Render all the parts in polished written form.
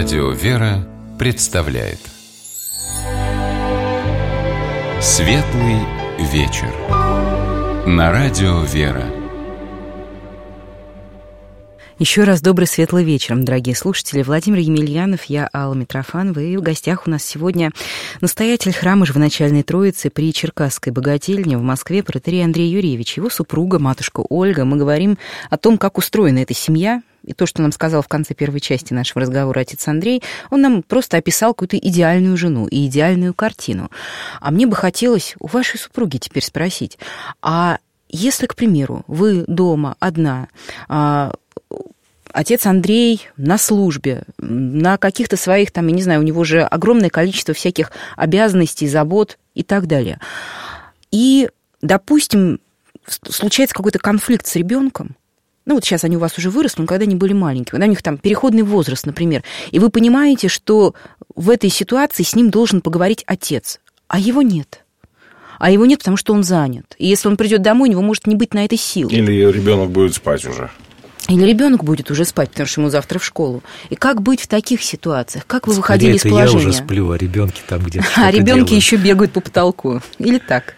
Радио «Вера» представляет Светлый вечер на Радио «Вера». Еще раз добрый светлый вечер, дорогие слушатели. Владимир Емельянов, я Алла Митрофанова. И в гостях у нас сегодня настоятель храма Живоначальной Троицы при Черкасской Богательне в Москве протоиерей Андрей Юрьевич, его супруга, матушка Ольга. Мы говорим о том, как устроена эта семья. И то, что нам сказал в конце первой части нашего разговора отец Андрей, он нам просто описал какую-то идеальную жену и идеальную картину. А мне бы хотелось у вашей супруги теперь спросить, а если, к примеру, вы дома одна, отец Андрей на службе, на каких-то своих, там, я не знаю, у него же огромное количество всяких обязанностей, забот и так далее. И, допустим, случается какой-то конфликт с ребенком. Ну, вот сейчас они у вас уже выросли, но когда они были маленькие, когда у них там переходный возраст, например, и вы понимаете, что в этой ситуации с ним должен поговорить отец, а его нет. А его нет, потому что он занят. И если он придет домой, у него может не быть на это сил. Или ребенок будет спать уже. Или ребенок будет уже спать, потому что ему завтра в школу. И как быть в таких ситуациях? Как вы выходили из положения? Я уже сплю, а ребенки там где-то А ребенки еще бегают по потолку. Или так?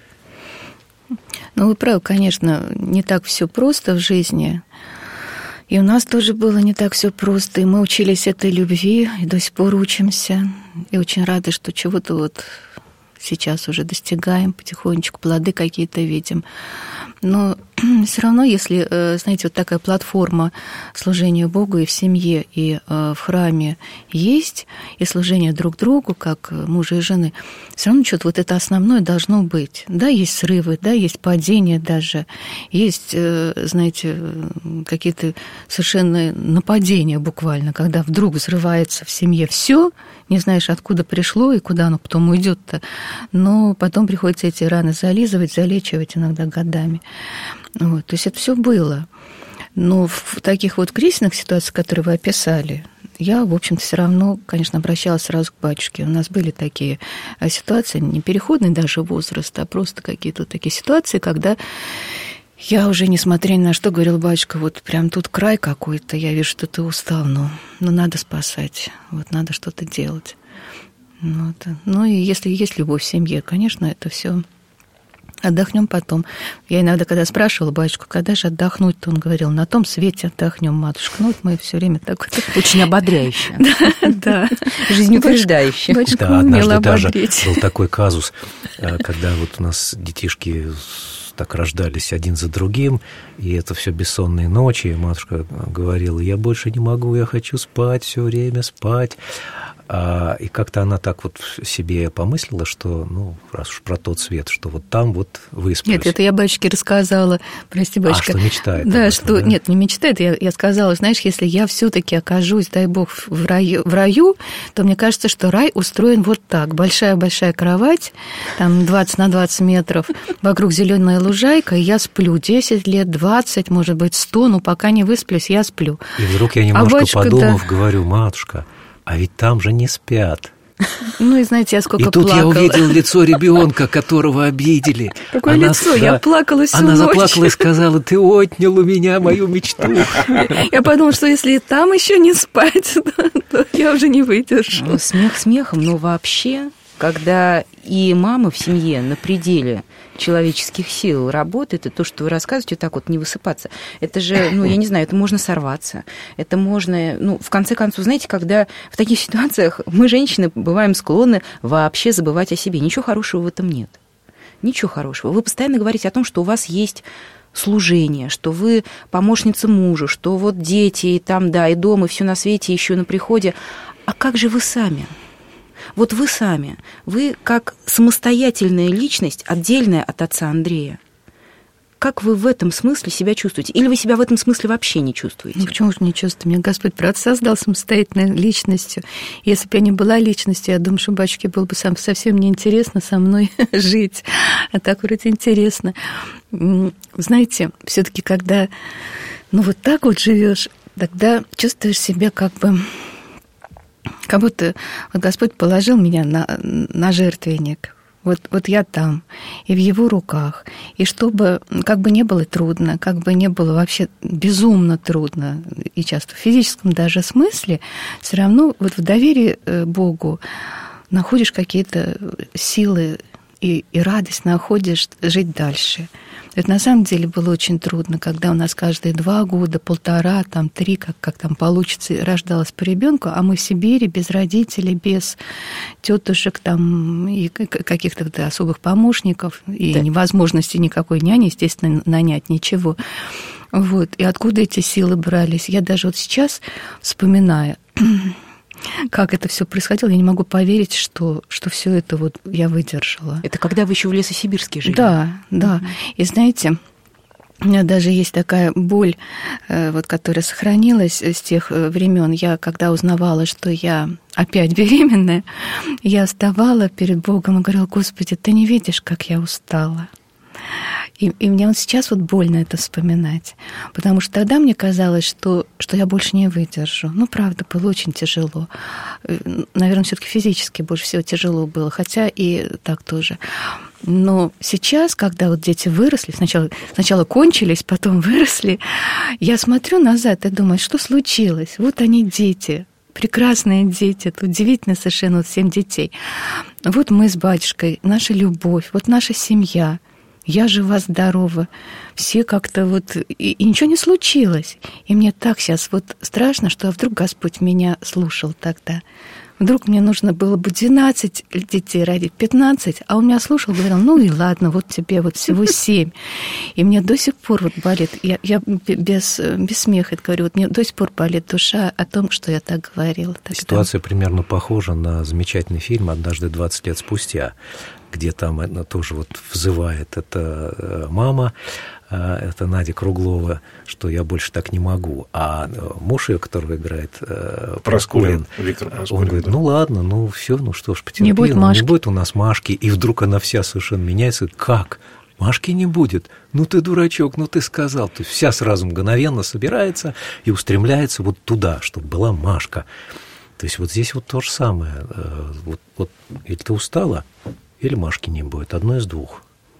Ну, вы правы, конечно, не так все просто в жизни. И у нас тоже было не так все просто. И мы учились этой любви, и до сих пор учимся. И очень рады, что чего-то вот сейчас уже достигаем, потихонечку плоды какие-то видим. Но все равно, если, знаете, вот такая платформа служения Богу и в семье, и в храме есть, и служение друг другу, как мужа и жены, все равно что-то вот это основное должно быть. Да, есть срывы, да, есть падения даже, есть, знаете, какие-то совершенно нападения буквально, когда вдруг взрывается в семье все, не знаешь, откуда пришло и куда оно потом уйдет-то, но потом приходится эти раны зализывать, залечивать иногда годами. Вот, то есть это все было. Но в таких вот кризисных ситуациях, которые вы описали, я, в общем-то, все равно, конечно, обращалась сразу к батюшке. У нас были такие ситуации, не переходный даже возраст, а просто какие-то такие ситуации, когда я уже, несмотря ни на что, говорила: батюшка, вот прям тут край какой-то, я вижу, что ты устал, но надо спасать, вот надо что-то делать. Вот. Ну и если есть любовь в семье, конечно, это все. Отдохнем потом. Я иногда, когда спрашивала батюшку, когда же отдохнуть-то, он говорил: на том свете отдохнем, матушка. Ну, вот мы все время так вот. Очень ободряюще. Да. Жизнеутверждающе. Батюшка однажды умел даже ободрить. был такой казус, когда вот у нас детишки так рождались один за другим, и это все бессонные ночи, и матушка говорила: я больше не могу, я хочу спать, все время спать. И как-то она так вот себе помыслила, что, ну, раз уж про тот свет, что вот там вот высплюсь. Нет, это я батюшке рассказала, прости, батюшка. Что мечтает. Да, этом, что, да? Нет, не мечтает, я сказала, знаешь, если я все-таки окажусь, дай бог, в раю, то мне кажется, что рай устроен вот так. Большая-большая кровать, там 20 на 20 метров, вокруг зеленая лужайка, и я сплю 10 лет, 20, может быть, 100, но пока не высплюсь, я сплю. И вдруг я немножко батюшка, подумав, говорю: матушка, а ведь там же не спят. Ну, и знаете, я сколько плакала. И тут плакала. я увидел лицо ребенка, которого обидели. Какое лицо? Я плакала всю ночь. Она заплакала и сказала: ты отнял у меня мою мечту. Я подумала, что если там еще не спать, то я уже не выдержу. Ну, смех смехом, но вообще, когда и мама в семье на пределе человеческих сил работает, и то, что вы рассказываете, так вот не высыпаться, это же, ну, я не знаю, это можно сорваться, это можно, ну, в конце концов, знаете, когда в таких ситуациях мы, женщины, бываем склонны вообще забывать о себе, ничего хорошего в этом нет, ничего хорошего. Вы постоянно говорите о том, что у вас есть служение, что вы помощница мужу, что вот дети, и там, да, и дом, и все на свете, еще на приходе. А как же вы сами? Вот вы сами, вы как самостоятельная личность, отдельная от отца Андрея. Как вы в этом смысле себя чувствуете? Или вы себя в этом смысле вообще не чувствуете? Ну, почему же не чувствую? Меня Господь, правда, создал самостоятельной личностью. Если бы я не была личностью, я думаю, что батюшке было бы совсем неинтересно со мной жить. А так вроде интересно. Знаете, все-таки, когда вот так вот живешь, тогда чувствуешь себя как будто вот Господь положил меня на жертвенник. Вот я там, и в его руках. И чтобы, как бы не было трудно, как бы не было вообще безумно трудно, и часто в физическом даже смысле, все равно вот в доверии Богу находишь какие-то силы и радость находишь жить дальше. Это на самом деле было очень трудно, когда у нас каждые 2 года, 1,5, там 3, как там получится, рождалось по ребенку, а мы в Сибири без родителей, без тетушек там и каких-то особых помощников, и невозможности никакой няни, естественно, нанять ничего. Вот. И откуда эти силы брались? Я даже вот сейчас, вспоминая, как это все происходило, я не могу поверить, что все это вот я выдержала. Это когда вы еще в Лесосибирске жили? Да. И знаете, у меня даже есть такая боль, вот, которая сохранилась с тех времен. Я, когда узнавала, что я опять беременная, я вставала перед Богом и говорила: Господи, ты не видишь, как я устала. И мне вот сейчас вот больно это вспоминать, потому что тогда мне казалось, что я больше не выдержу. Ну, правда, было очень тяжело. Наверное, все-таки физически больше всего тяжело было, хотя и так тоже. Но сейчас, когда вот дети выросли, сначала кончились, потом выросли, я смотрю назад и думаю, что случилось? Вот они, дети, прекрасные дети, это удивительно совершенно, вот 7 детей. Вот мы с батюшкой, наша любовь, вот наша семья. Я жива-здорова, все как-то вот... И ничего не случилось. И мне так сейчас вот страшно, что вдруг Господь меня слушал тогда. Вдруг мне нужно было бы 12 детей родить, 15, а он меня слушал, говорил: ну и ладно, вот тебе вот всего 7. И мне до сих пор вот болит, я без смеха это говорю, вот мне до сих пор болит душа о том, что я так говорила тогда. Ситуация примерно похожа на замечательный фильм «Однажды 20 лет спустя», где там тоже вот взывает эта мама, это Надя Круглова, что я больше так не могу. А муж ее, которого играет Проскурин, Виктор Проскурин, он говорит: ну ладно, ну все, ну что ж, потерпи, не будет у нас Машки. И вдруг она вся совершенно меняется. Как? Машки не будет? Ну ты дурачок, ну ты сказал. То есть вся сразу мгновенно собирается и устремляется вот туда, чтобы была Машка. То есть вот здесь вот то же самое. Вот или ты устала, или Машки не будет. Одно из двух.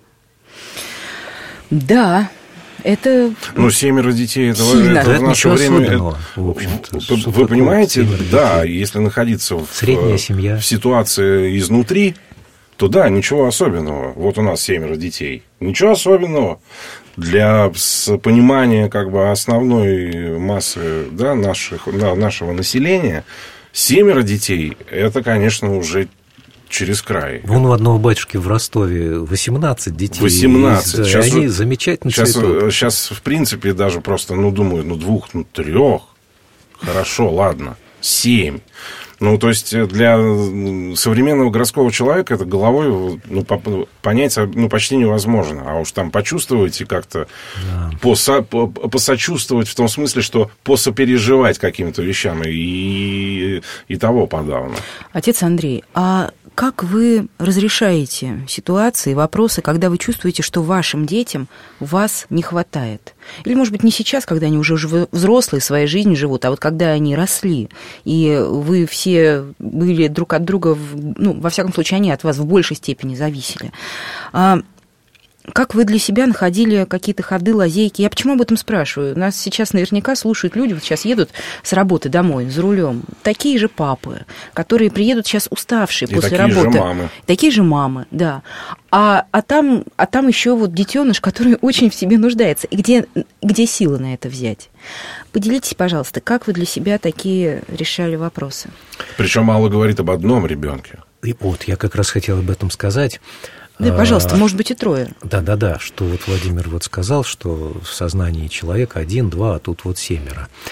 Да, это... Ну, 7 детей, это в наше время... В общем-то, вы понимаете, да, если находиться средняя семья. В ситуации изнутри, то да, ничего особенного. Вот у нас 7 детей. Ничего особенного. Для понимания как бы основной массы, да, нашего населения 7 детей, это, конечно, уже через край. Вон у одного батюшки в Ростове 18 детей. 18. Сейчас, они замечательно цветут. Сейчас, в принципе, даже просто, думаю, 2, 3. Хорошо, ладно. 7. Ну, то есть, для современного городского человека это головой понять почти невозможно. А уж там почувствовать и как-то посочувствовать в том смысле, что посопереживать каким-то вещам и того подавно. Отец Андрей, а как вы разрешаете ситуации, вопросы, когда вы чувствуете, что вашим детям вас не хватает? Или, может быть, не сейчас, когда они уже взрослые, своей жизнью живут, а вот когда они росли, и вы все были друг от друга, во всяком случае, они от вас в большей степени зависели. Как вы для себя находили какие-то ходы, лазейки? Я почему об этом спрашиваю? Нас сейчас наверняка слушают люди, вот сейчас едут с работы домой, за рулем. Такие же папы, которые приедут сейчас уставшие и после такие работы. Же мамы. Такие же мамы, да. А там еще вот детеныш, который очень в себе нуждается. И где силы на это взять? Поделитесь, пожалуйста, как вы для себя такие решали вопросы? Причем мало говорит об одном ребенке. И вот я как раз хотел об этом сказать. Да, пожалуйста, может быть, и 3. Да, что вот Владимир вот сказал, что в сознании человека 1, 2, а тут вот 7.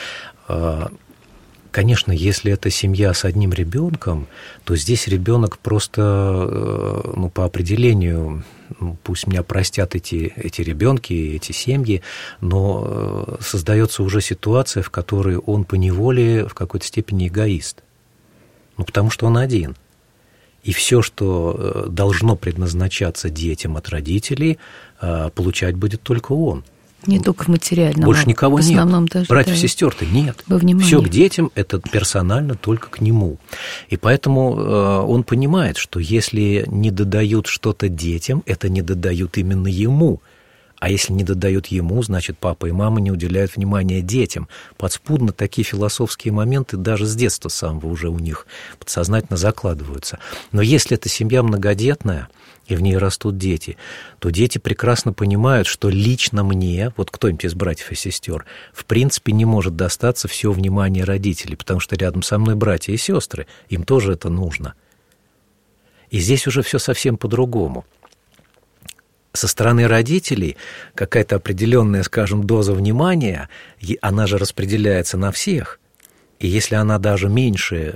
Конечно, если это семья с одним ребенком, то здесь ребенок просто, по определению, пусть меня простят эти ребенки, эти семьи, но создается уже ситуация, в которой он поневоле в какой-то степени эгоист. Потому что он один. И все, что должно предназначаться детям от родителей, получать будет только он. Не только в материальном. Больше никого нет. В основном даже, братьев, сестер-то нет. Все к детям – это персонально только к нему. И поэтому он понимает, что если не додают что-то детям, это не додают именно ему. А если не додают ему, значит, папа и мама не уделяют внимания детям. Подспудно такие философские моменты даже с детства самого уже у них подсознательно закладываются. Но если эта семья многодетная, и в ней растут дети, то дети прекрасно понимают, что лично мне, вот кто-нибудь из братьев и сестер, в принципе не может достаться все внимание родителей, потому что рядом со мной братья и сестры, им тоже это нужно. И здесь уже все совсем по-другому. Со стороны родителей какая-то определенная, скажем, доза внимания, она же распределяется на всех. И если она даже меньше,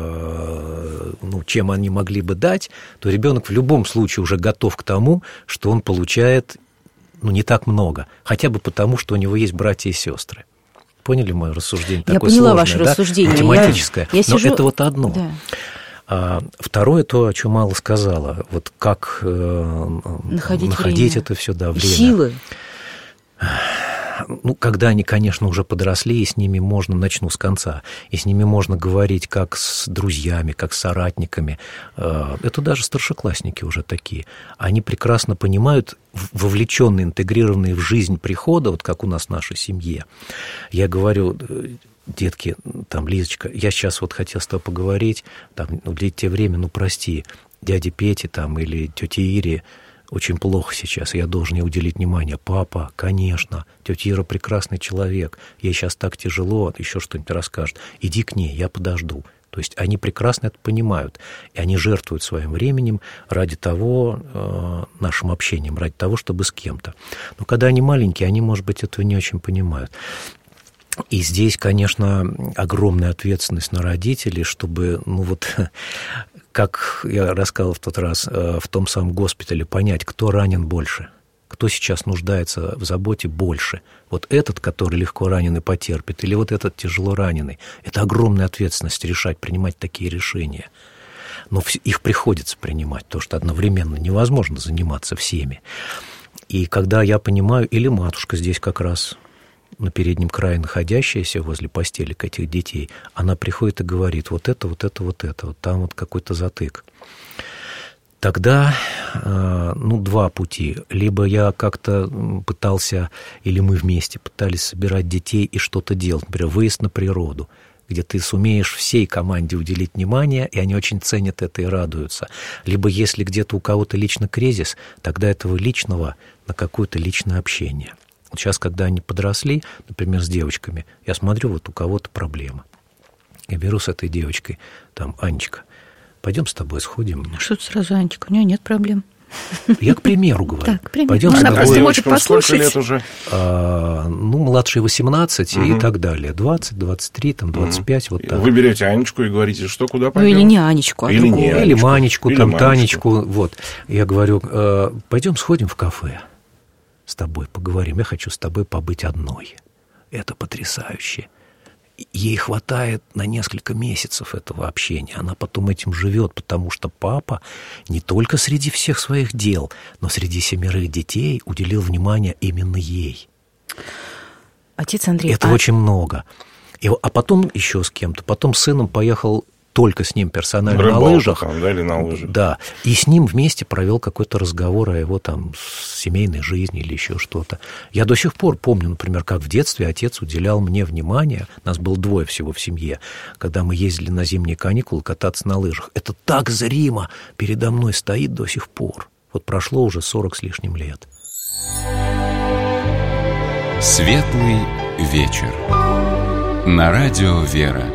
чем они могли бы дать, то ребенок в любом случае уже готов к тому, что он получает не так много. Хотя бы потому, что у него есть братья и сестры. Поняли мое рассуждение? Я такое поняла сложное, ваше рассуждение. Математическое. Я Но сижу... это вот одно. Да. Второе, то, о чем Алла сказала, вот как находить это все, да, время. Силы. Когда они, конечно, уже подросли, и с ними можно, начну с конца, и с ними можно говорить как с друзьями, как с соратниками. Это даже старшеклассники уже такие. Они прекрасно понимают, вовлеченные, интегрированные в жизнь прихода, вот как у нас в нашей семье. Я говорю... Детки, там, Лизочка, я сейчас вот хотел с тобой поговорить, там, уделить тебе время, прости, дяде Пете там или тете Ире очень плохо сейчас, я должен ей уделить внимание. Папа, конечно, тетя Ира прекрасный человек, ей сейчас так тяжело, еще что-нибудь расскажет. Иди к ней, я подожду. То есть они прекрасно это понимают, и они жертвуют своим временем ради того, нашим общением, ради того, чтобы с кем-то. Но когда они маленькие, они, может быть, этого не очень понимают. И здесь, конечно, огромная ответственность на родителей, чтобы, как я рассказывал в тот раз, в том самом госпитале, понять, кто ранен больше, кто сейчас нуждается в заботе больше. Вот этот, который легко ранен и потерпит, или вот этот тяжело раненый. Это огромная ответственность решать, принимать такие решения. Но их приходится принимать, потому что одновременно невозможно заниматься всеми. И когда я понимаю, или матушка здесь как раз... на переднем крае находящаяся возле постели этих детей, она приходит и говорит, вот это, вот там вот какой-то затык. Тогда, два пути. Либо я как-то пытался, или мы вместе пытались собирать детей и что-то делать, например, выезд на природу, где ты сумеешь всей команде уделить внимание, и они очень ценят это и радуются. Либо если где-то у кого-то лично кризис, тогда этого личного на какое-то личное общение. Вот сейчас, когда они подросли, например, с девочками, я смотрю, вот у кого-то проблема. Я беру с этой девочкой, там, Анечка, пойдем с тобой сходим. Что ты сразу, Анечка, у нее нет проблем. Я к примеру говорю. Так, пример. Пойдем с тобой. Она просто может послушать. Сколько лет уже? Младшие 18 и так далее. 20, 23, 25, вот так. Вы берете Анечку и говорите, что, куда пойдем? Или не Анечку, а другую. Или Манечку, там, Танечку. Вот. Я говорю, пойдем сходим в кафе. С тобой поговорим. Я хочу с тобой побыть одной. Это потрясающе. Ей хватает на несколько месяцев этого общения. Она потом этим живет, потому что папа не только среди всех своих дел, но среди 7 детей уделил внимание именно ей. Отец Андрей... Это очень много. А потом еще с кем-то. Потом с сыном поехал только с ним персонально Рыбалка, на лыжах. Там, да, или на лыжах. Да, и с ним вместе провел какой-то разговор о его там семейной жизни или еще что-то. Я до сих пор помню, например, как в детстве отец уделял мне внимание, нас было 2 всего в семье, когда мы ездили на зимние каникулы кататься на лыжах. Это так зримо передо мной стоит до сих пор. Вот прошло уже 40 с лишним лет. Светлый вечер. На радио «Вера».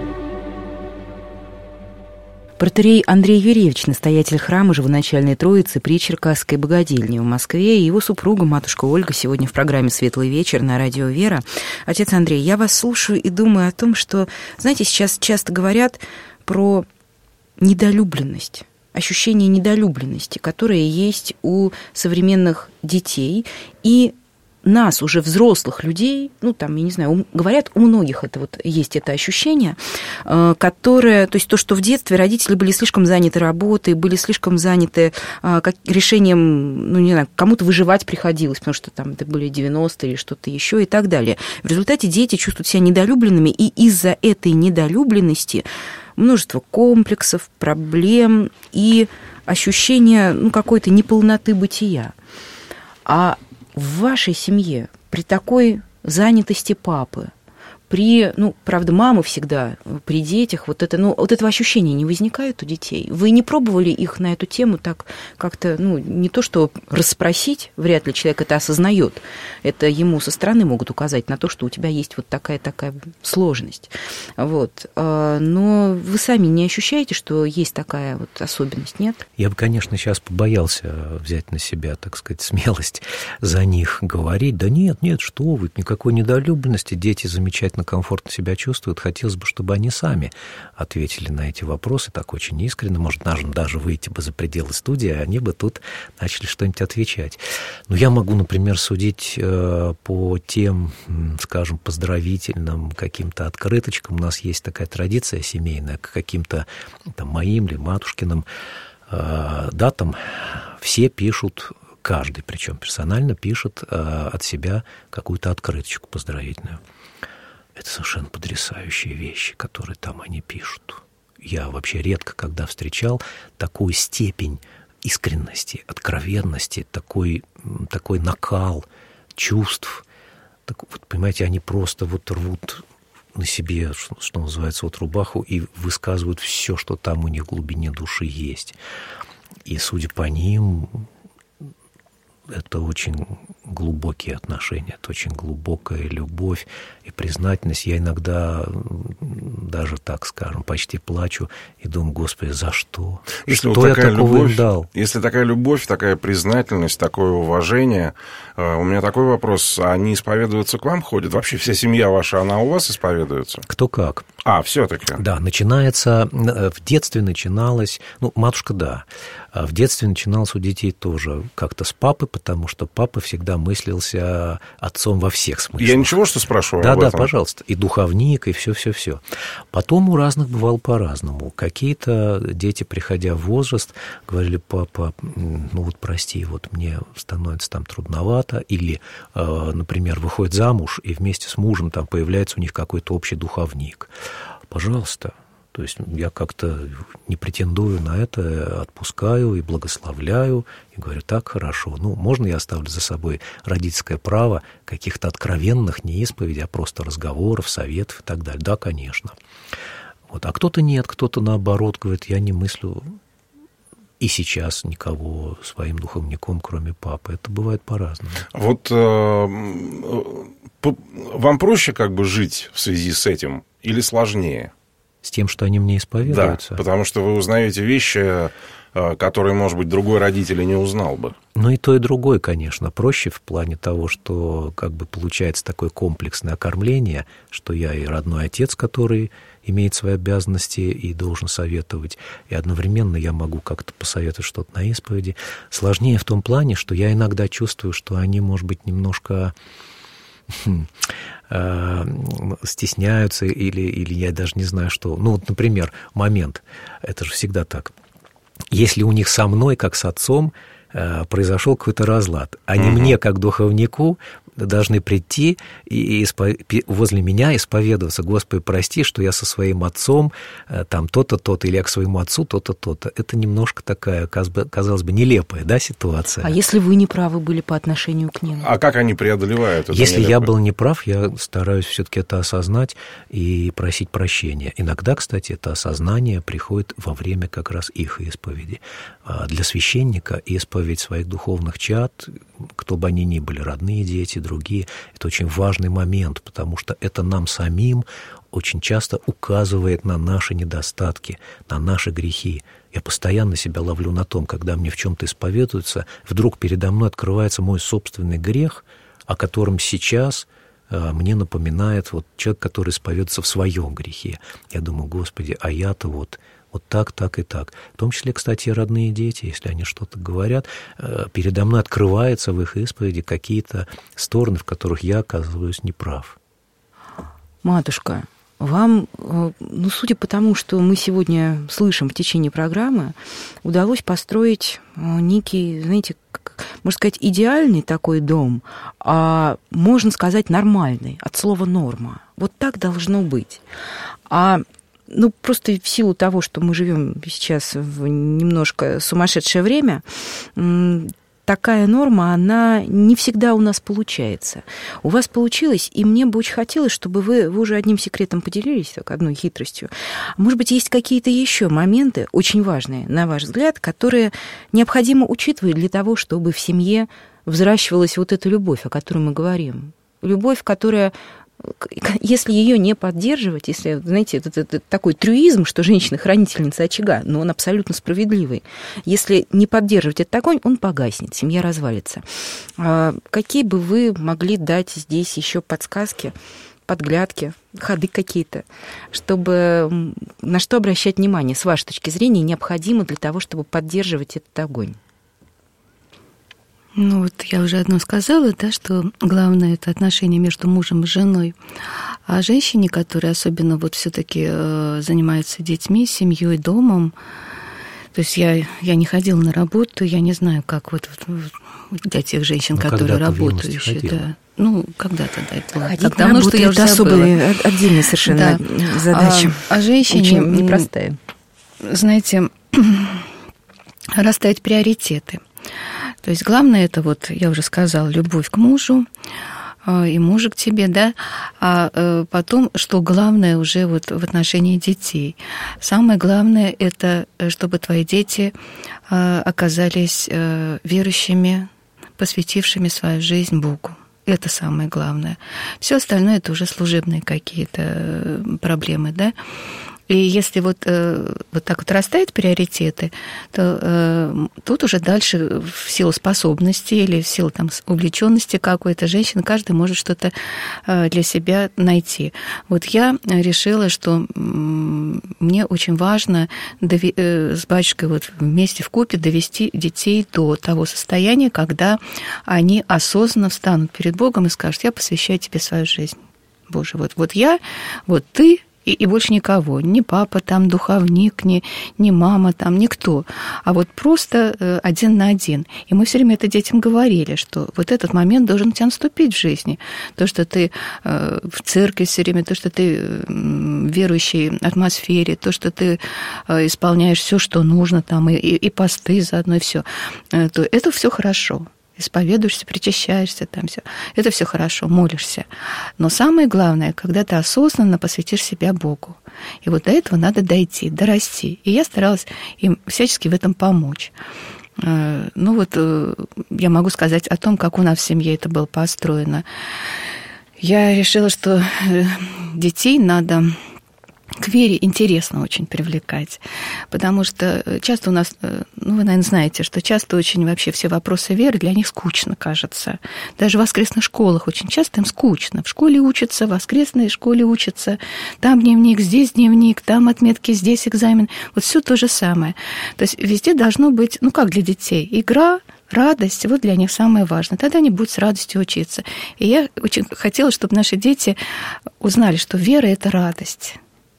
Протоиерей Андрей Юрьевич, настоятель храма Живоначальной Троицы при Черкасской богадельне в Москве, и его супруга, матушка Ольга, сегодня в программе «Светлый вечер» на радио «Вера». Отец Андрей, я вас слушаю и думаю о том, что, знаете, сейчас часто говорят про недолюбленность, ощущение недолюбленности, которое есть у современных детей, и нас, уже взрослых людей, ну, там, я не знаю, говорят, у многих это вот есть это ощущение, которое, то есть то, что в детстве родители были слишком заняты работой, были слишком заняты решением, ну, не знаю, кому-то выживать приходилось, потому что там это были 90-е или что-то еще и так далее. В результате дети чувствуют себя недолюбленными, и из-за этой недолюбленности множество комплексов, проблем и ощущение, ну, какой-то неполноты бытия. А в вашей семье при такой занятости папы, при, ну, правда, мамы всегда при детях, вот этого ощущения не возникает у детей? Вы не пробовали их на эту тему так как-то, ну, не то что расспросить, вряд ли человек это осознает, это ему со стороны могут указать на то, что у тебя есть вот такая сложность. Вот. Но вы сами не ощущаете, что есть такая вот особенность, нет? Я бы, конечно, сейчас побоялся взять на себя, так сказать, смелость за них говорить. Да нет, что вы, никакой недолюбленности, дети замечательно комфортно себя чувствуют. Хотелось бы, чтобы они сами ответили на эти вопросы так очень искренне. Может, даже выйти бы за пределы студии, а они бы тут начали что-нибудь отвечать. Но я могу, например, судить по тем, скажем, поздравительным каким-то открыточкам. У нас есть такая традиция семейная, к каким-то там моим или матушкиным датам все пишут, каждый, причем персонально пишет от себя какую-то открыточку поздравительную. Это совершенно потрясающие вещи, которые там они пишут. Я вообще редко когда встречал такую степень искренности, откровенности, такой накал чувств. Так, вот, понимаете, они просто вот рвут на себе, что называется, вот рубаху и высказывают все, что там у них в глубине души есть. И, судя по ним, это очень глубокие отношения, это очень глубокая любовь и признательность. Я иногда даже, так скажем, почти плачу и думаю, Господи, за что? Если что вот я такого им дал? Если такая любовь, такая признательность, такое уважение, у меня такой вопрос, они исповедуются к вам ходят? Вообще вся семья ваша, она у вас исповедуется? Кто как. Все-таки. Да, начинается, в детстве начиналось, матушка, да, а в детстве начиналось у детей тоже как-то с папы, потому что папа всегда мыслился отцом во всех смыслах. Я ничего, что спрашиваю об этом? Да, пожалуйста, и духовник, и все. Потом у разных бывало по-разному. Какие-то дети, приходя в возраст, говорили, папа, прости, вот мне становится там трудновато, или, например, выходит замуж, и вместе с мужем там появляется у них какой-то общий духовник. Пожалуйста. То есть я как-то не претендую на это, отпускаю и благословляю, и говорю, так, хорошо. Можно я оставлю за собой родительское право каких-то откровенных, не исповедей, а просто разговоров, советов и так далее? Да, конечно. Вот. А кто-то нет, кто-то наоборот говорит, я не мыслю и сейчас никого своим духовником, кроме папы. Это бывает по-разному. Вот вам проще как бы жить в связи с этим или сложнее? С тем, что они мне исповедуются? Да, потому что вы узнаете вещи, которые, может быть, другой родитель и не узнал бы. И то, и другое, конечно. Проще в плане того, что как бы получается такое комплексное окормление, что я и родной отец, который имеет свои обязанности и должен советовать, и одновременно я могу как-то посоветовать что-то на исповеди. Сложнее в том плане, что я иногда чувствую, что они, может быть, немножко стесняются или я даже не знаю что. Например, момент, это же всегда так. Если у них со мной, как с отцом, произошел какой-то разлад, они мне, как духовнику, должны прийти и возле меня исповедоваться. Господи, прости, что я со своим отцом там то-то, то-то, или я к своему отцу то-то, то-то. Это немножко такая, казалось бы, нелепая, да, ситуация. А если вы неправы были по отношению к ним? А как они преодолевают это? Если я был неправ, я стараюсь все-таки это осознать и просить прощения. Иногда, кстати, это осознание приходит во время как раз их исповеди. Для священника исповедь своих духовных чад, кто бы они ни были, родные дети, другие, это очень важный момент, потому что это нам самим очень часто указывает на наши недостатки, на наши грехи. Я постоянно себя ловлю на том, когда мне в чем-то исповедуются, вдруг передо мной открывается мой собственный грех, о котором сейчас мне напоминает вот человек, который исповедуется в своем грехе. Я думаю, Господи, а я-то вот Вот так, так и так. В том числе, кстати, и родные дети, если они что-то говорят, передо мной открываются в их исповеди какие-то стороны, в которых я оказываюсь неправ. Матушка, вам, судя по тому, что мы сегодня слышим в течение программы, удалось построить некий, знаете, можно сказать, идеальный такой дом, а можно сказать, нормальный, от слова «норма». Вот так должно быть. Просто в силу того, что мы живем сейчас в немножко сумасшедшее время, такая норма, она не всегда у нас получается. У вас получилось, и мне бы очень хотелось, чтобы вы уже одним секретом поделились, так, одной хитростью. Может быть, есть какие-то еще моменты, очень важные, на ваш взгляд, которые необходимо учитывать для того, чтобы в семье взращивалась вот эта любовь, о которой мы говорим. Любовь, которая... Если ее не поддерживать, если, знаете, это такой трюизм, что женщина хранительница очага, но он абсолютно справедливый. Если не поддерживать этот огонь, он погаснет, семья развалится. Какие бы вы могли дать здесь еще подсказки, подглядки, ходы какие-то, чтобы на что обращать внимание, с вашей точки зрения, необходимо для того, чтобы поддерживать этот огонь? Я уже одно сказала, да, что главное – это отношения между мужем и женой. А женщине, которая особенно все-таки занимается детьми, семьей, домом, то есть я не ходила на работу, я не знаю, как для тех женщин, которые работают еще, да. Когда-то, да, это было. Ходить на работу – это особая, отдельная совершенно задача. А женщине… Очень непростая. Знаете, расставить приоритеты. То есть главное это, я уже сказала, любовь к мужу и мужа к тебе, да, а потом, что главное уже в отношении детей. Самое главное это, чтобы твои дети оказались верующими, посвятившими свою жизнь Богу. Это самое главное. Все остальное это уже служебные какие-то проблемы, да. И если так расставить приоритеты, то тут уже дальше в силу способности или в силу увлеченности какой-то женщины каждый может что-то для себя найти. Я решила, что мне очень важно с батюшкой вместе вкупе довести детей до того состояния, когда они осознанно встанут перед Богом и скажут: я посвящаю тебе свою жизнь. Боже, я, ты, и больше никого, ни папа духовник, ни мама никто, а просто один на один. И мы все время это детям говорили, что этот момент должен у тебя наступить в жизни. То, что ты в церкви все время, то, что ты в верующей атмосфере, то, что ты исполняешь все, что нужно, и посты заодно, и все, то это все хорошо. Исповедуешься, причащаешься, все. Это все хорошо, молишься. Но самое главное, когда ты осознанно посвятишь себя Богу. И до этого надо дойти, дорасти. И я старалась им всячески в этом помочь. Я могу сказать о том, как у нас в семье это было построено. Я решила, что детей надо к вере интересно очень привлекать, потому что часто у нас, вы, наверное, знаете, что часто очень вообще все вопросы веры для них скучно, кажется. Даже в воскресных школах очень часто им скучно. В школе учатся, в воскресной школе учатся, там дневник, здесь дневник, там отметки, здесь экзамен. Все то же самое. То есть везде должно быть, как для детей, игра, радость, для них самое важное. Тогда они будут с радостью учиться. И я очень хотела, чтобы наши дети узнали, что вера – это радость.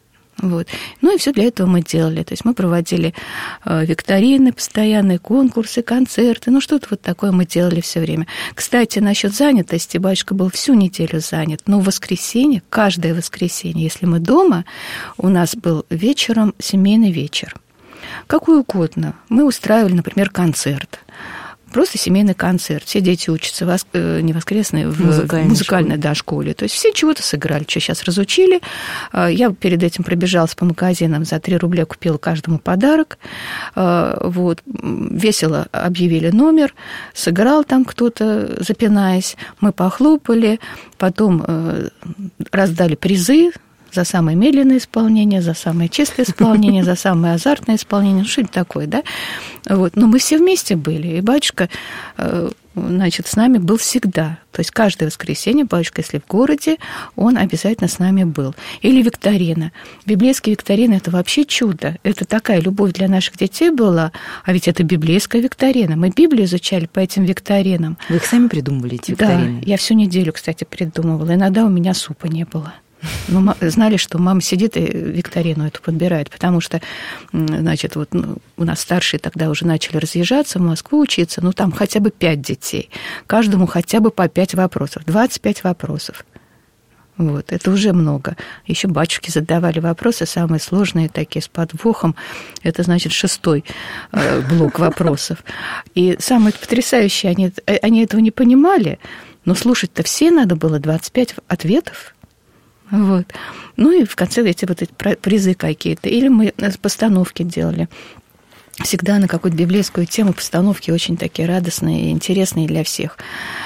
И все для этого мы делали. То есть мы проводили викторины постоянные, конкурсы, концерты. Что-то такое мы делали все время. Кстати, насчет занятости. Батюшка был всю неделю занят. Но в воскресенье, каждое воскресенье, если мы дома, у нас был вечером семейный вечер. Какой угодно. Мы устраивали, например, концерт. Просто семейный концерт. Все дети учатся не воскресной, в музыкальной школе. То есть все чего-то сыграли, что сейчас разучили. Я перед этим пробежалась по магазинам, за 3 рубля купила каждому подарок. Весело объявили номер, сыграл кто-то, запинаясь. Мы похлопали, потом раздали призы за самое медленное исполнение, за самое чистое исполнение, за самое азартное исполнение, что-нибудь такое, да? Но мы все вместе были, и батюшка значит, с нами был всегда. То есть каждое воскресенье батюшка, если в городе, он обязательно с нами был. Или викторина. Библейская викторина – это вообще чудо. Это такая любовь для наших детей была. А ведь это библейская викторина. Мы Библию изучали по этим викторинам. Вы их сами придумывали, эти викторины? Да, я всю неделю, кстати, придумывала. Иногда у меня супа не было. Но знали, что мама сидит и викторину эту подбирает, потому что, значит, вот у нас старшие тогда уже начали разъезжаться в Москву учиться, ну, там хотя бы 5 детей, каждому хотя бы по 5 вопросов, 25 вопросов. Вот, это уже много. Еще батюшки задавали вопросы, самые сложные такие, с подвохом. Это, значит, 6-й блок вопросов. И самое потрясающее, они этого не понимали, но слушать-то все надо было 25 ответов. Вот. Ну и в конце эти призы какие-то. Или мы постановки делали. Всегда на какую-то библейскую тему постановки очень такие радостные и интересные для всех.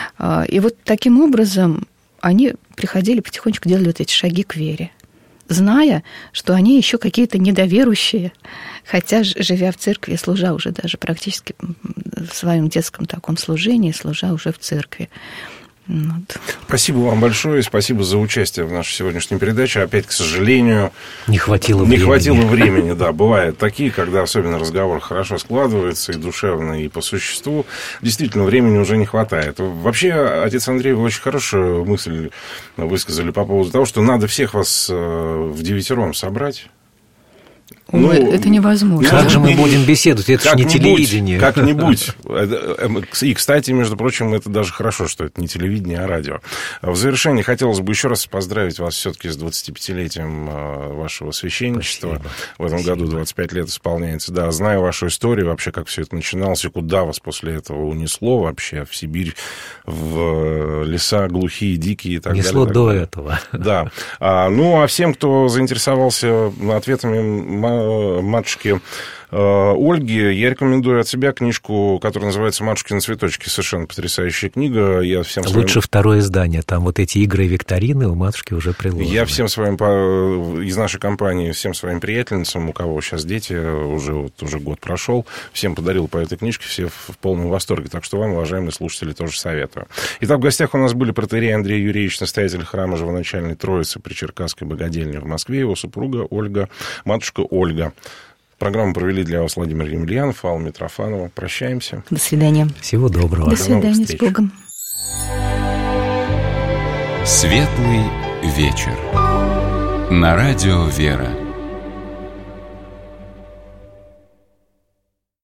И вот таким образом они приходили потихонечку, делали вот эти шаги к вере, зная, что они еще какие-то недоверующие, хотя, живя в церкви, служа уже даже практически в своем детском таком служении, служа уже в церкви. Вот. Спасибо вам большое, спасибо за участие в нашей сегодняшней передаче. Опять, к сожалению, не хватило времени. Да, бывают такие, когда особенно разговор хорошо складывается, и душевно, и по существу. Действительно, времени уже не хватает. Вообще, отец Андрей, вы очень хорошую мысль высказали по поводу того, что надо всех вас вдевятером собрать. Ну, это невозможно. Как же мы будем беседовать? Это же не телевидение. Как-нибудь. И, кстати, между прочим, это даже хорошо, что это не телевидение, а радио. В завершение хотелось бы еще раз поздравить вас все-таки с 25-летием вашего священничества. Спасибо. В этом году 25 лет исполняется. Да, знаю вашу историю, вообще, как все это начиналось, и куда вас после этого унесло вообще, в Сибирь, в леса глухие, дикие и так далее. Несло до этого. Да. Ну, а всем, кто заинтересовался ответами матушки Ольги, я рекомендую от себя книжку, которая называется «Матушкины цветочки». Совершенно потрясающая книга. Я всем Лучше второе издание. Там вот эти игры и викторины у матушки уже приложены. Я всем своим, из нашей компании, всем своим приятельницам, у кого сейчас дети, уже год прошел, всем подарил по этой книжке, все в полном восторге. Так что вам, уважаемые слушатели, тоже советую. Итак, в гостях у нас были протоиерей Андрей Юрьевич, настоятель храма Живоначальной Троицы при Черкасской богадельне в Москве, его супруга Ольга, матушка Ольга. Программу провели для вас Владимир Емельянов, Алла Митрофанова. Прощаемся. До свидания. Всего доброго. До свидания, с Богом. Светлый вечер. На радио «Вера».